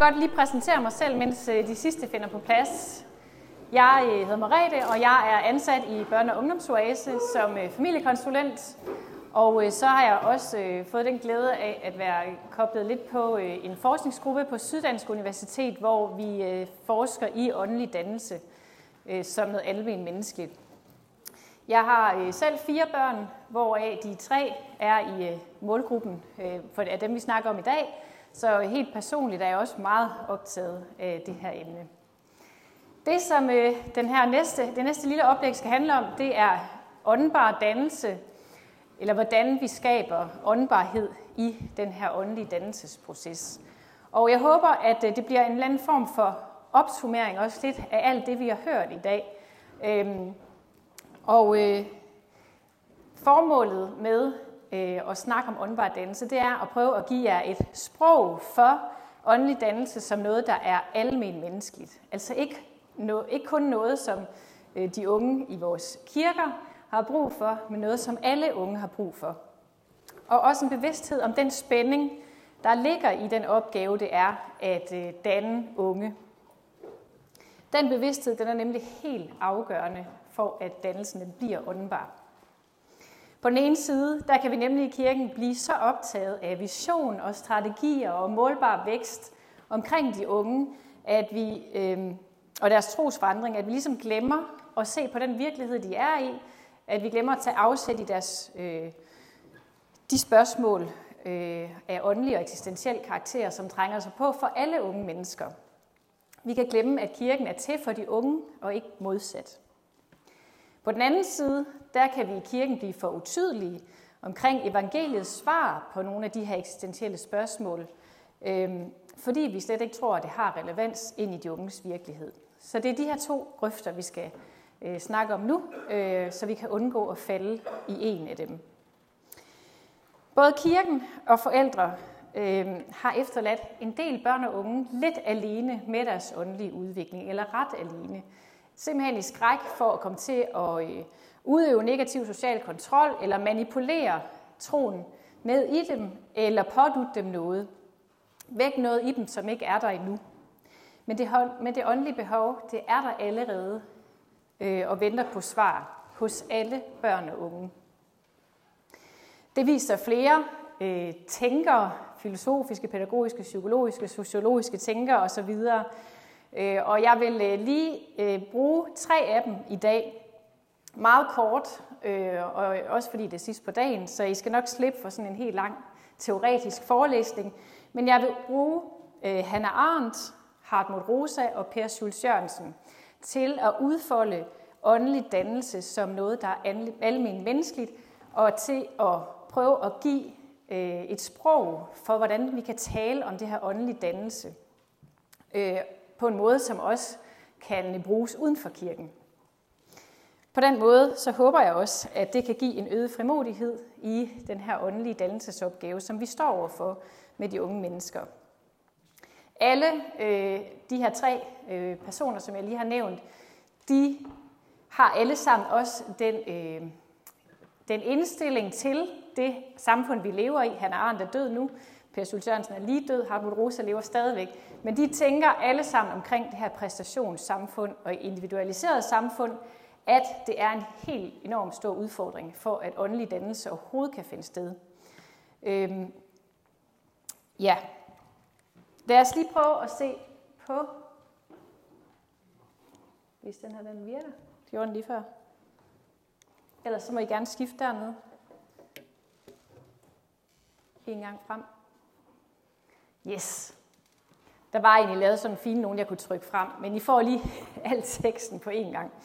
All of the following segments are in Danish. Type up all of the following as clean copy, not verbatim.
godt lige præsentere mig selv, mens de sidste finder på plads. Jeg hedder Merete, og jeg er ansat i Børne- og Ungdomsoase som familiekonsulent. Og så har jeg også fået den glæde af at være koblet lidt på en forskningsgruppe på Syddansk Universitet, hvor vi forsker i åndelig dannelse som noget almen menneskeligt. Jeg har selv 4 børn, hvoraf de 3 er i målgruppen af dem, vi snakker om i dag. Så helt personligt er jeg også meget optaget af det her emne. Det, som det næste lille oplæg skal handle om, det er åndbar dannelse, eller hvordan vi skaber åndbarhed i den her åndelige dannelsesproces. Og jeg håber, at det bliver en eller anden form for opsummering også lidt af alt det, vi har hørt i dag. Formålet med at snakke om åndbar dannelse, det er at prøve at give jer et sprog for åndelig dannelse som noget, der er almen menneskeligt. Altså ikke kun noget, som de unge i vores kirker har brug for, men noget, som alle unge har brug for. Og også en bevidsthed om den spænding, der ligger i den opgave, det er at danne unge. Den bevidsthed, den er nemlig helt afgørende for, at dannelsen den bliver åndbar. På den ene side, der kan vi nemlig i kirken blive så optaget af vision og strategier og målbar vækst omkring de unge, at vi, og deres trosforandring, at vi ligesom glemmer at se på den virkelighed, de er i, at vi glemmer at tage afsæt i de spørgsmål af åndelig og eksistentiel karakter, som trænger sig på for alle unge mennesker. Vi kan glemme, at kirken er til for de unge og ikke modsat. På den anden side, der kan vi i kirken blive for utydelige omkring evangeliets svar på nogle af de her eksistentielle spørgsmål, fordi vi slet ikke tror, at det har relevans ind i de unges virkelighed. Så det er de her 2 grøfter, vi skal snakke om nu, så vi kan undgå at falde i en af dem. Både kirken og forældre har efterladt en del børn og unge lidt alene med deres åndelige udvikling, eller ret alene. Simpelthen i skræk for at komme til at udøve negativ social kontrol, eller manipulere troen ned i dem, eller pådutte dem noget. Væk noget i dem, som ikke er der endnu. Men det åndelige behov, det er der allerede og venter på svar hos alle børn og unge. Det viser flere tænkere, filosofiske, pædagogiske, psykologiske, sociologiske tænkere osv. Og jeg vil lige bruge 3 af dem i dag, meget kort, og også fordi det er sidst på dagen, så I skal nok slippe for sådan en helt lang teoretisk forelæsning. Men jeg vil bruge Hannah Arendt, Hartmut Rosa og Per Schultz Jørgensen til at udfolde åndelig dannelse som noget, der er almen menneskeligt, og til at prøve at give et sprog for, hvordan vi kan tale om det her åndelige dannelse på en måde, som også kan bruges uden for kirken. På den måde så håber jeg også, at det kan give en øget frimodighed i den her åndelige dannelsesopgave, som vi står overfor med de unge mennesker. Alle de her 3 personer, som jeg lige har nævnt, de har alle sammen også den indstilling til det samfund, vi lever i. Hannah Arendt er død nu, Per Schultz Jørgensen er lige død, Hartmut Rosa lever stadigvæk. Men de tænker alle sammen omkring det her præstationssamfund og individualiseret samfund, at det er en helt enormt stor udfordring for, at åndelig dannelse overhovedet kan finde sted. Lad os lige prøve at se på, hvis den her den virker. Det gjorde den lige før. Ellers så må I gerne skifte dernede. En gang frem. Yes. Der var egentlig lavet sådan en fin nogen, jeg kunne trykke frem, men I får lige al teksten på en gang.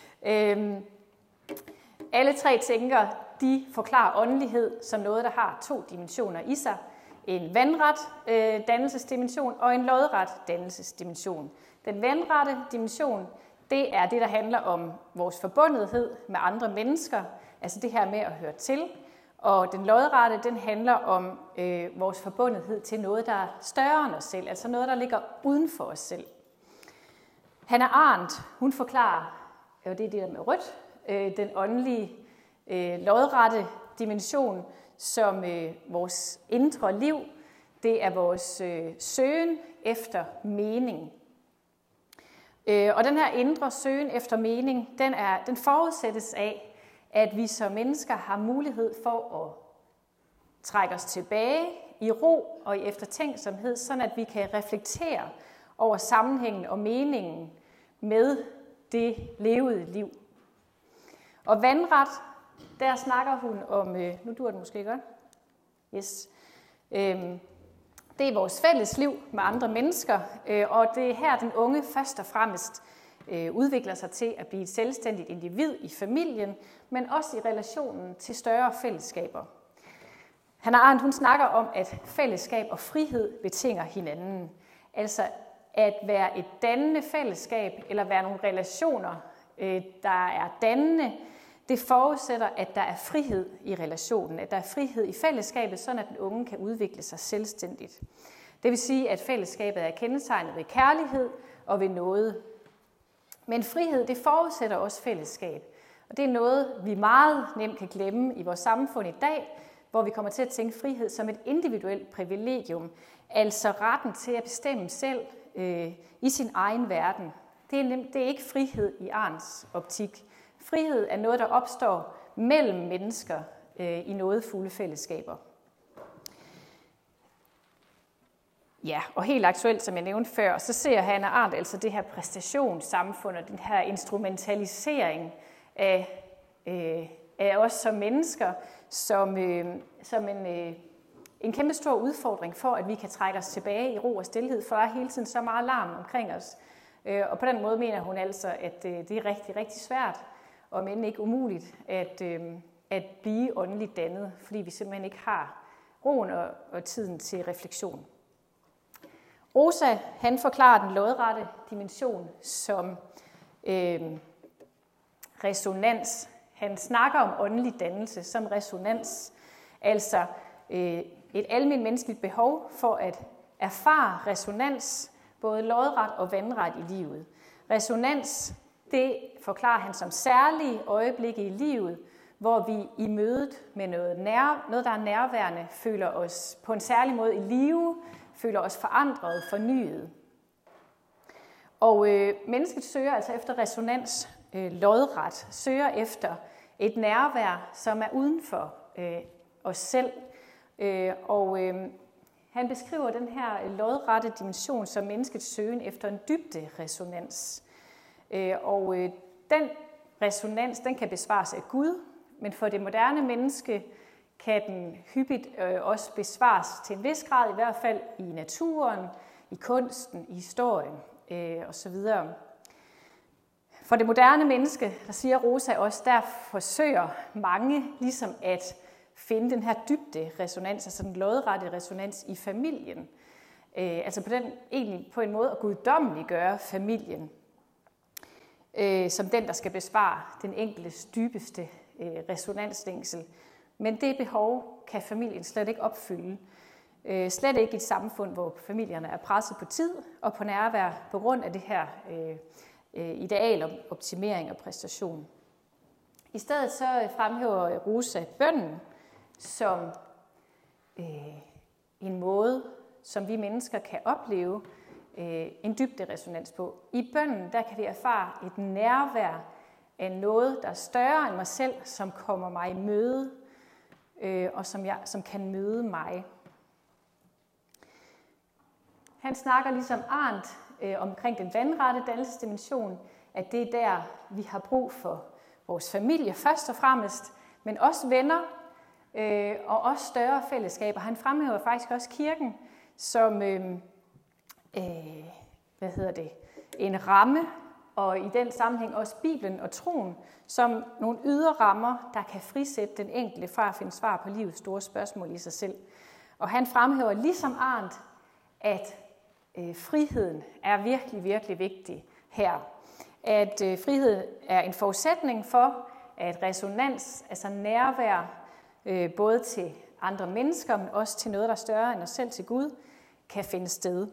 Alle 3 tænker, de forklarer åndelighed som noget, der har 2 dimensioner i sig. En vandret dannelsesdimension og en lodret dannelsesdimension. Den vandrette dimension, det er det, der handler om vores forbundethed med andre mennesker, altså det her med at høre til. Og den lodrette, den handler om vores forbundethed til noget, der er større end os selv, altså noget, der ligger uden for os selv. Hannah Arendt, hun forklarer, og det er det der med rødt, den åndelige lodrette dimension som vores indre liv, det er vores søgen efter mening. Og den her indre søgen efter mening, den forudsættes af, at vi som mennesker har mulighed for at trække os tilbage i ro og i eftertænksomhed, sådan at vi kan reflektere over sammenhængen og meningen med det levede liv. Og vandret, der snakker hun om, nu dur det måske godt, yes. Det er vores fælles liv med andre mennesker, og det er her, den unge først og fremmest udvikler sig til at blive et selvstændigt individ i familien, men også i relationen til større fællesskaber. Hannah Arendt, hun snakker om, at fællesskab og frihed betinger hinanden. Altså at være et dannende fællesskab, eller være nogle relationer, der er dannende, det forudsætter, at der er frihed i relationen, at der er frihed i fællesskabet, sådan at den unge kan udvikle sig selvstændigt. Det vil sige, at fællesskabet er kendetegnet ved kærlighed og ved nåde. Men frihed, det forudsætter også fællesskab. Og det er noget, vi meget nemt kan glemme i vores samfund i dag, hvor vi kommer til at tænke frihed som et individuelt privilegium, altså retten til at bestemme selv i sin egen verden. Det er ikke frihed i Arendts optik. Frihed er noget, der opstår mellem mennesker i nådefulde fællesskaber. Ja, og helt aktuelt, som jeg nævnte før, så ser Hannah Arendt altså det her præstationssamfund og den her instrumentalisering af os som mennesker som en kæmpe stor udfordring for, at vi kan trække os tilbage i ro og stilhed, for der er hele tiden så meget larm omkring os. Og på den måde mener hun altså, at det er rigtig, rigtig svært, og men ikke umuligt, at blive åndeligt dannet, fordi vi simpelthen ikke har roen og tiden til refleksion. Rosa, han forklarer den lodrette dimension som resonans. Han snakker om åndelig dannelse som resonans, altså et almindeligt menneskeligt behov for at erfare resonans, både lodret og vandret i livet. Resonans, det forklarer han som særlige øjeblikke i livet, hvor vi i mødet med noget, der er nærværende, føler os på en særlig måde i live, føler os forandret, fornyet. Og mennesket søger altså efter resonans lodret, søger efter et nærvær, som er uden for os selv. Han beskriver den her lodrette dimension som menneskets søgen efter en dybde resonans. Den resonans, den kan besvares af Gud, men for det moderne menneske kan den hyppigt også besvares til en vis grad, i hvert fald i naturen, i kunsten, i historien osv. For det moderne menneske, der siger Rosa også, der forsøger mange ligesom at finde den her dybde resonans, altså den lodrette resonans i familien. Altså på en måde at guddommeliggøre familien, som den, der skal besvare den enkeltes dybeste resonanslængsel. Men det behov kan familien slet ikke opfylde. Slet ikke i et samfund, hvor familierne er presset på tid og på nærvær på grund af det her ideal om optimering og præstation. I stedet så fremhæver Rosa bønnen som en måde, som vi mennesker kan opleve en dybde resonans på. I bønnen, der kan vi erfare et nærvær af noget, der er større end mig selv, som kommer mig i møde, og som kan møde mig. Han snakker ligesom Arendt omkring den vandrette dannelsesdimension, at det er der, vi har brug for vores familie først og fremmest, men også venner og også større fællesskaber. Han fremhæver faktisk også kirken som en ramme, og i den sammenhæng også Bibelen og troen, som nogle ydre rammer, der kan frisætte den enkelte fra at finde svar på livets store spørgsmål i sig selv. Og han fremhæver ligesom Arendt, at friheden er virkelig, virkelig vigtig her. At frihed er en forudsætning for, at resonans, altså nærvær, både til andre mennesker, men også til noget, der er større end os selv, til Gud, kan finde sted.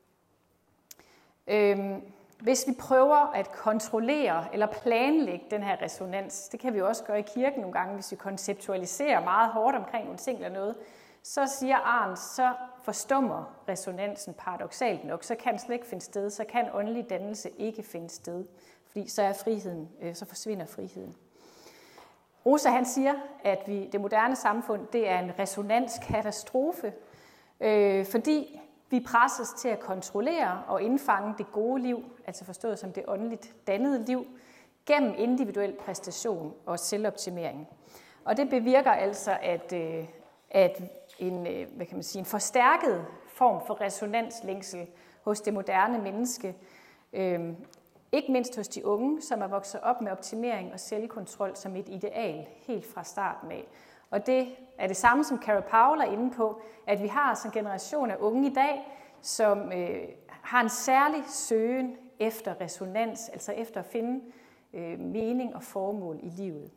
Hvis vi prøver at kontrollere eller planlægge den her resonans, det kan vi også gøre i kirken nogle gange, hvis vi konceptualiserer meget hårdt omkring nogle ting eller noget, så siger Arndt, så forstummer resonansen paradoksalt nok, så kan den slet ikke finde sted, så kan åndelig dannelse ikke finde sted, fordi så er friheden, så forsvinder friheden. Rosa han siger, at det moderne samfund, det er en resonanskatastrofe, fordi vi presses til at kontrollere og indfange det gode liv, altså forstået som det åndeligt dannede liv, gennem individuel præstation og selvoptimering. Og det bevirker altså, at en forstærket form for resonanslængsel hos det moderne menneske, ikke mindst hos de unge, som er vokset op med optimering og selvkontrol som et ideal helt fra starten af. Og det er det samme, som Cara Powell er inde på, at vi har altså en generation af unge i dag, som har en særlig søgen efter resonans, altså efter at finde mening og formål i livet.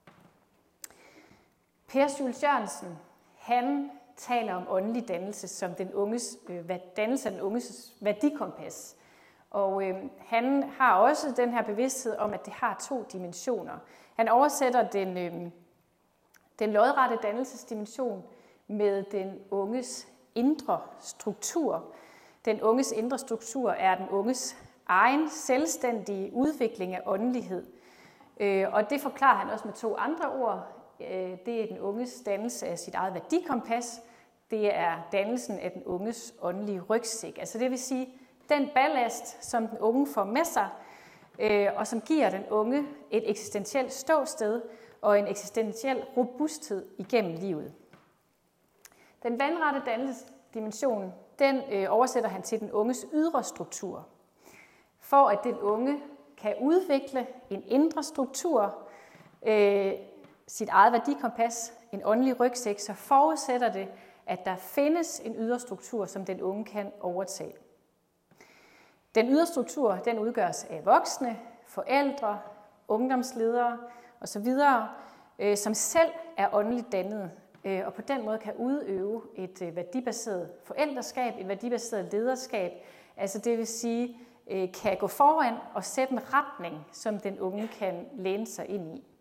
Per Jules Jørgensen, han taler om åndelig dannelse som dannelse af den unges værdikompas. Og han har også den her bevidsthed om, at det har 2 dimensioner. Han oversætter den lodrette dannelsesdimension med den unges indre struktur. Den unges indre struktur er den unges egen selvstændige udvikling af åndelighed. Og det forklarer han også med 2 andre ord. Det er den unges dannelse af sit eget værdikompas. Det er dannelsen af den unges åndelige rygsæk. Altså det vil sige, den ballast, som den unge får med sig, og som giver den unge et eksistentielt ståsted og en eksistentiel robusthed igennem livet. Den vandrette dannelsesdimension, den oversætter han til den unges ydre struktur. For at den unge kan udvikle en indre struktur, sit eget værdikompas, en åndelig rygsæk, så forudsætter det, at der findes en ydre struktur, som den unge kan overtage. Den ydre struktur, den udgøres af voksne, forældre, ungdomsledere osv., som selv er åndeligt dannede, og på den måde kan udøve et værdibaseret forældreskab, et værdibaseret lederskab, altså det vil sige, kan gå foran og sætte en retning, som den unge kan læne sig ind i.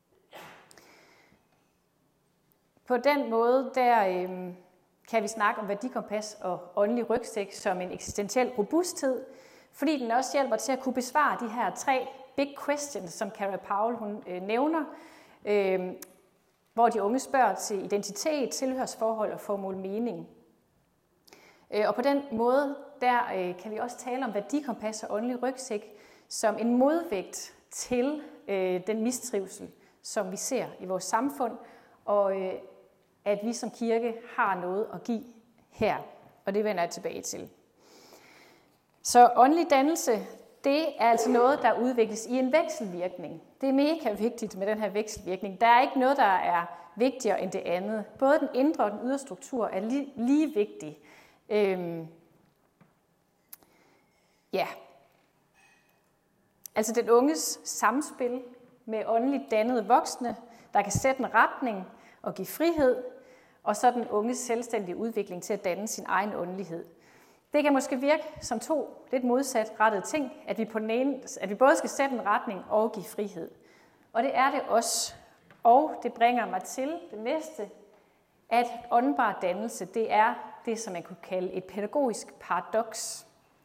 På den måde, der kan vi snakke om værdikompas og åndelig rygsæk som en eksistentiel robusthed, fordi den også hjælper til at kunne besvare de her 3 big questions, som Cara Powell hun nævner, hvor de unge spørger til identitet, tilhørsforhold og formål mening. Og på den måde, der kan vi også tale om værdikompas og åndelig rygsæk som en modvægt til den mistrivsel, som vi ser i vores samfund, og at vi som kirke har noget at give her, og det vender jeg tilbage til. Så åndelig dannelse, det er altså noget, der udvikles i en vekselvirkning. Det er mega vigtigt med den her vekselvirkning. Der er ikke noget, der er vigtigere end det andet. Både den indre og den ydre struktur er lige vigtig. Altså den unges samspil med åndeligt dannede voksne, der kan sætte en retning og give frihed, og så den unges selvstændige udvikling til at danne sin egen åndelighed. Det kan måske virke som 2 lidt modsatrettede ting, at vi både skal sætte en retning og give frihed. Og det er det også. Og det bringer mig til det næste, at åndbar dannelse, det er det, som man kunne kalde et pædagogisk paradoks.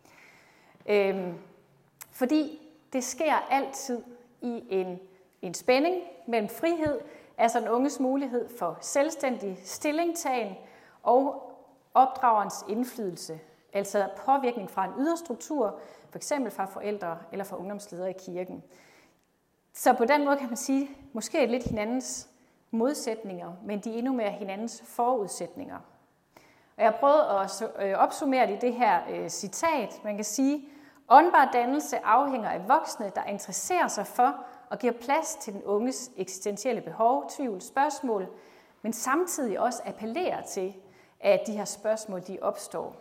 Fordi det sker altid i en spænding mellem frihed, altså den unges mulighed for selvstændig stillingtagen og opdragerens indflydelse, altså påvirkning fra en ydre struktur, f.eks. fra forældre eller fra ungdomsledere i kirken. Så på den måde kan man sige, måske lidt hinandens modsætninger, men de er endnu mere hinandens forudsætninger. Og jeg har prøvet at opsummere det i det her citat. Man kan sige, åndbar dannelse afhænger af voksne, der interesserer sig for og giver plads til den unges eksistentielle behov, tvivl, spørgsmål, men samtidig også appellerer til, at de her spørgsmål de opstår.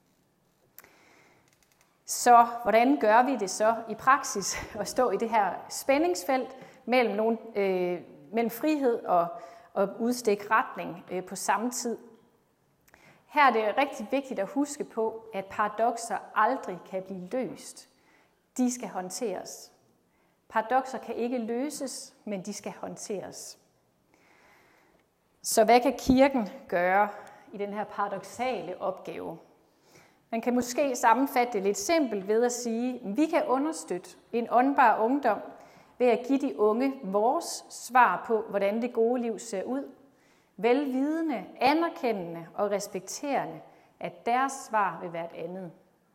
Så hvordan gør vi det så i praksis at stå i det her spændingsfelt mellem frihed og udstikke retning på samme tid? Her er det rigtig vigtigt at huske på, at paradokser aldrig kan blive løst. De skal håndteres. Paradokser kan ikke løses, men de skal håndteres. Så hvad kan kirken gøre? i den her paradoksale opgave. Man kan måske sammenfatte det lidt simpelt ved at sige, at vi kan understøtte en åndbar ungdom ved at give de unge vores svar på, hvordan det gode liv ser ud, velvidende, anerkendende og respekterende, at deres svar vil være et andet.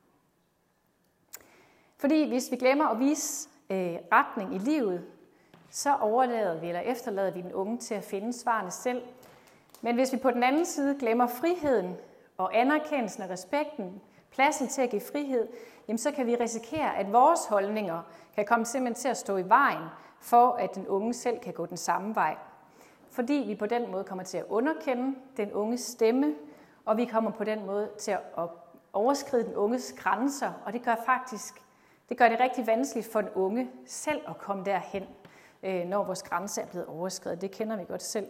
Fordi hvis vi glemmer at vise retning i livet, så efterlader vi den unge til at finde svarene selv. Men hvis vi på den anden side glemmer friheden og anerkendelsen og respekten, pladsen til at give frihed, jamen så kan vi risikere, at vores holdninger kan komme simpelthen til at stå i vejen for, at den unge selv kan gå den samme vej. Fordi vi på den måde kommer til at underkende den unges stemme, og vi kommer på den måde til at overskride den unges grænser, og det gør det rigtig vanskeligt for den unge selv at komme derhen, når vores grænse er blevet overskredet. Det kender vi godt selv.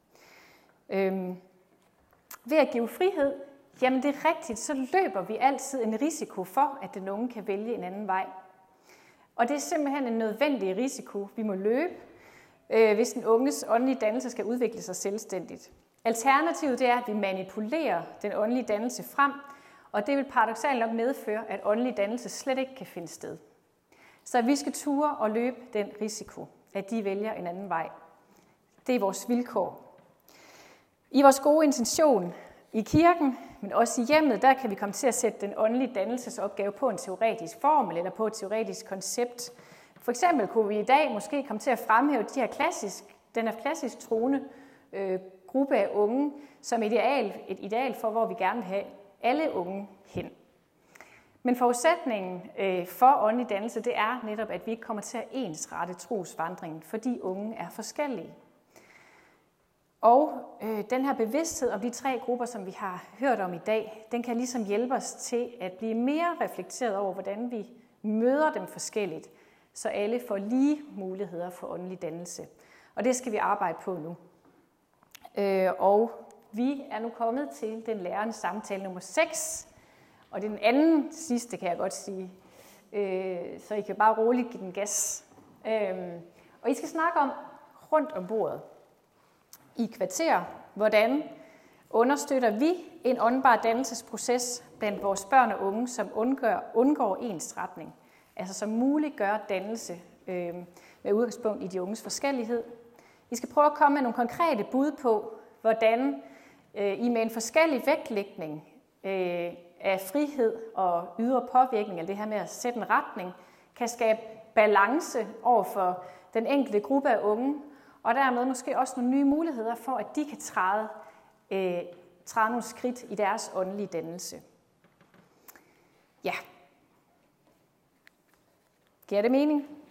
Ved at give frihed, jamen det er rigtigt, så løber vi altid en risiko for, at den unge kan vælge en anden vej. Og det er simpelthen en nødvendig risiko, vi må løbe, hvis den unges åndelige dannelse skal udvikle sig selvstændigt. Alternativet det er, at vi manipulerer den åndelige dannelse frem, og det vil paradoksalt nok medføre, at åndelig dannelse slet ikke kan finde sted. Så vi skal ture og løbe den risiko, at de vælger en anden vej. Det er vores vilkår. I vores gode intention i kirken, men også i hjemmet, der kan vi komme til at sætte den åndelige dannelsesopgave på en teoretisk formel eller på et teoretisk koncept. For eksempel kunne vi i dag måske komme til at fremhæve den her klassisk troende gruppe af unge som et ideal for, hvor vi gerne vil have alle unge hen. Men forudsætningen for åndelig dannelse, det er netop, at vi ikke kommer til at ensrette trosvandringen, fordi unge er forskellige. Og den her bevidsthed om de tre grupper, som vi har hørt om i dag, den kan ligesom hjælpe os til at blive mere reflekteret over, hvordan vi møder dem forskelligt, så alle får lige muligheder for åndelig dannelse. Og det skal vi arbejde på nu. Og vi er nu kommet til den lærende samtale nummer 6, og det er den anden sidste, kan jeg godt sige. Så I kan bare roligt give den gas. Og I skal snakke om rundt om bordet i kvarter, hvordan understøtter vi en åndbar dannelsesproces blandt vores børn og unge, som undgår ensretning, altså som muliggør dannelse med udgangspunkt i de unges forskellighed. I skal prøve at komme med nogle konkrete bud på, hvordan I med en forskellig vægtlægning af frihed og ydre påvirkning, eller det her med at sætte en retning, kan skabe balance over for den enkelte gruppe af unge, og dermed måske også nogle nye muligheder for, at de kan træde nogle skridt i deres åndelige dannelse. Ja. Giver det mening?